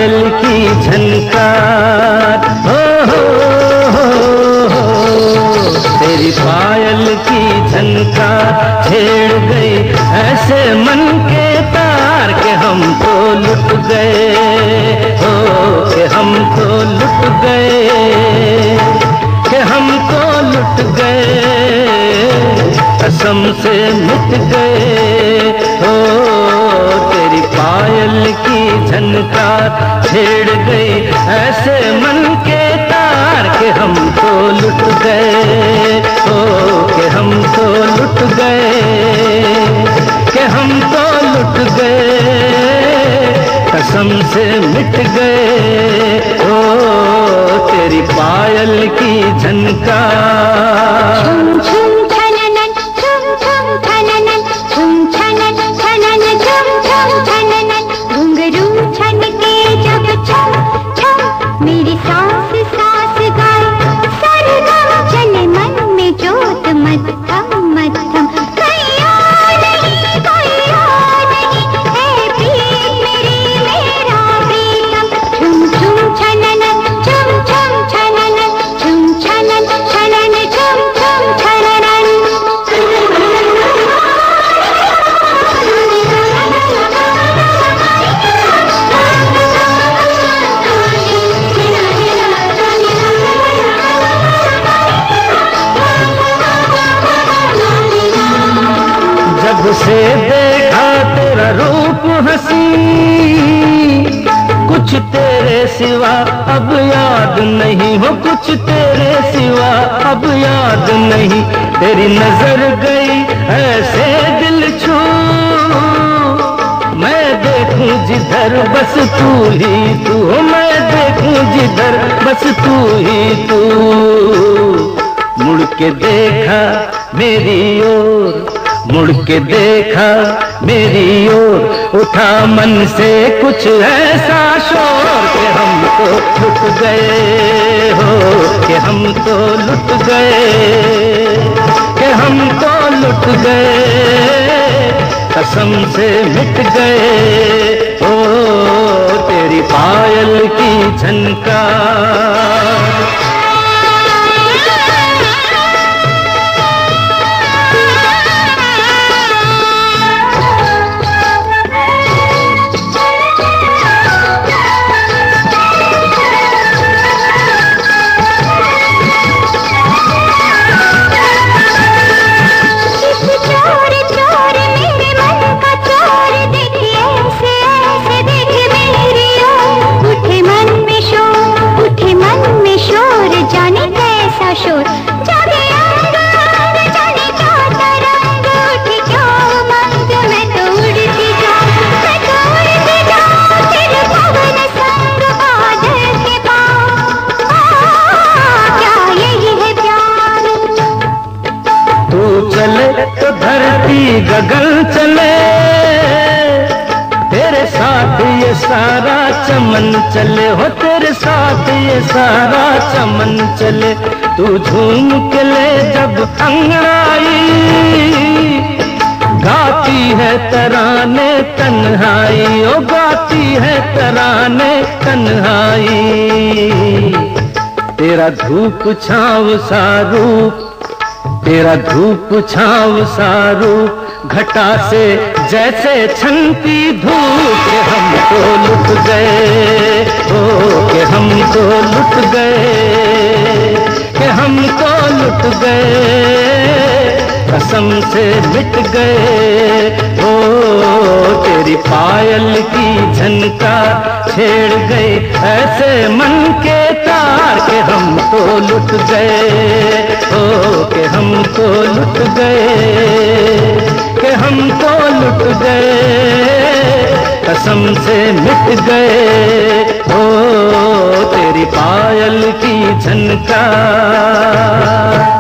पायल की झनकार, हो तेरी पायल की झनकार छेड़ गई ऐसे मन के तार के हम तो लुट गए, हो के हम तो लुट गए, के हम तो लुट गए, कसम से मिट गए, हो तेरी पायल की झनकार छेड़ गई ऐसे मन के तार के हम तो लुट गए, हो के हम तो लुट गए, के हम तो लुट गए, कसम से मिट गए, हो तेरी पायल की झनकार। झुम झुम छननन झुम झुम छननन झुम छनन छनन झुम झुम छननन घुंघरू छनके जब छम छम मेरी सांस सांस गाए सरगम चले मन में जोत मध्यम मध्यम कोई और नहीं है प्रीत मेरी मेरा प्रीतम झुम झुम छननन झुम झुम छननन झुम छनन छनन झुम झुम छननन। जब से देखा तेरा रूप हंसी कुछ तेरे सिवा अब याद नहीं, हो कुछ तेरे सिवा अब याद नहीं, तेरी नजर गई ऐसे दिल छू मैं देखूं जिधर बस तू ही तू, मैं देखूं जिधर बस तू ही तू, मुड़ के देखा मेरी ओर, मुड़ के देखा मेरी ओर, उठा मन से कुछ ऐसा शोर कि हम तो लुट गए, हो कि हम तो लुट गए, कि हम तो लुट गए, कसम से मिट गए, हो तेरी पायल की झनकार। शोर जागे अंगार जाने क्या तरंग उठी क्या उमंग मैं तो उड़ती जाऊं, मैं तो उड़ती जाऊं तेरे पवन संग बादल के पाँव, क्या यही है प्यार। तू चले तो धरती गगन चले, तेरे साथ ये सारा चमन चले, हो तेरे साथ ये सारा चमन चले, तू झूम के ले जब अंगड़ाई गाती है तराने तन्हाई, ओ गाती है तराने तन्हाई, तेरा धूप छाँव सा रूप, तेरा धूप छाँव सा रूप घटा से जैसे छनती धूप के हम तो लुट गए, हो के हम तो लुट गए, के हम तो लुट गए, कसम से मिट गए, हो तेरी पायल की झनकार छेड़ गई ऐसे मन के तार के हम तो लुट गए, हो के हम तो लुट गए, के हम तो लुट गए, कसम से मिट गए, हो तेरी पायल की झनकार।